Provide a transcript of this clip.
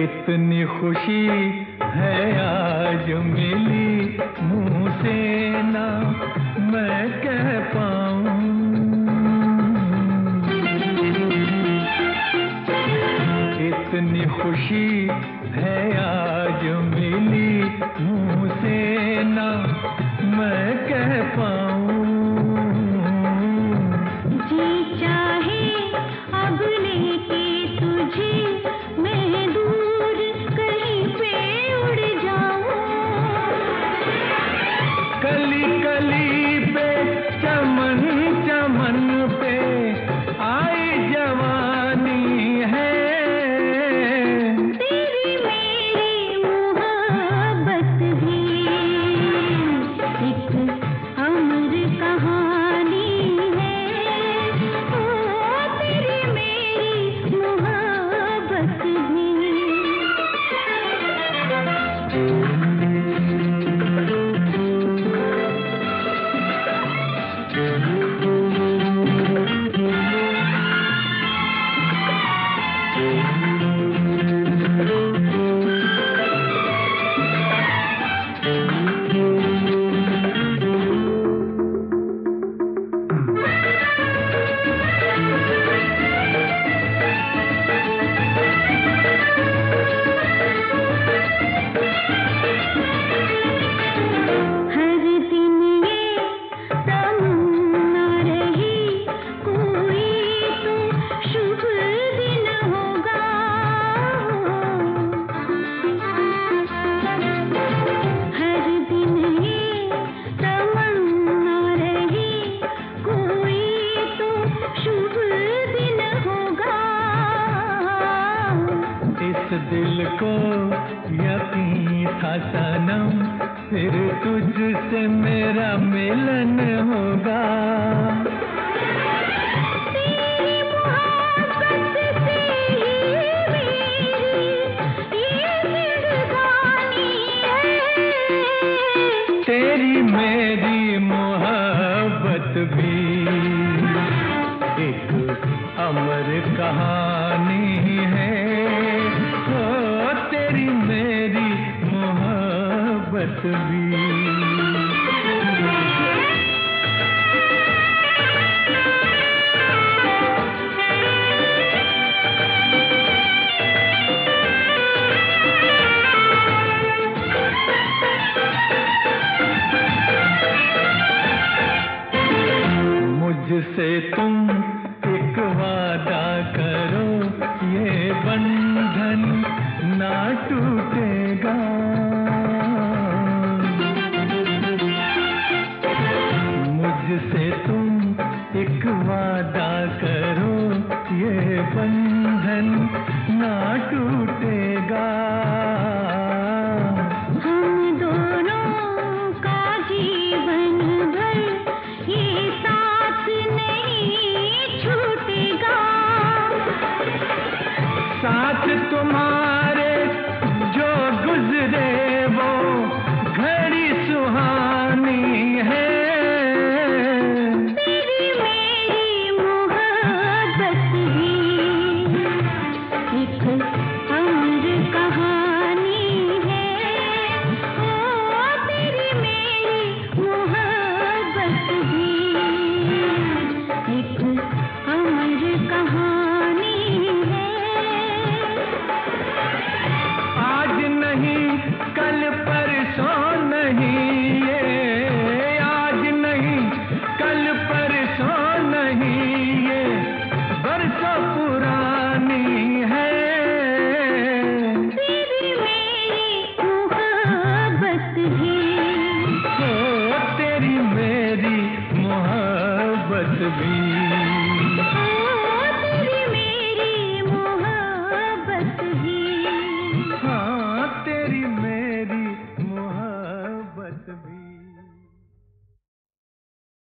इतनी खुशी है आज मिली, मुंह से ना मैं कह पाऊं। इतनी खुशी है आज मिली, मुंह से ना मैं कह पाऊं। जी चाहे अब लेके तुझे मैं दूर कहीं पे उड़ जाऊं। कली कली पे चमन चमन पे आई जवानी है। तेरी मेरी मोहब्बत भी एक अमर कहानी है। ओ तेरी मेरी मोहब्बत भी। इस दिल को यकीन था सनम, फिर तुझसे मेरा मिलन होगा। तेरी मोहब्बत से ही मेरी ये जिंदगानी है। तेरी मेरी मोहब्बत भी एक अमर कहानी है। ओ तेरी मेरी मोहब्बत भी। मुझसे तुम एक वादा करो, ये बंधन ना टूटेगा। मुझसे तुम एक वादा करो, ये बंधन ना टूटेगा। हम दोनों का जीवन भर ये साथ नहीं छूटेगा। साथ तुम्हारे जो गुजरे वो घड़ी सुहानी है। तेरी मेरी मोहब्बत भी एक अमर कहानी है। ओ तेरी मेरी मोहब्बत भी एक अमर कहानी है। आज नहीं कल परसों नहीं, ये आज नहीं कल परसों नहीं, ये बरसों पुरानी है। तेरी मेरी मोहब्बत भी। ओ तेरी मेरी मोहब्बत भी।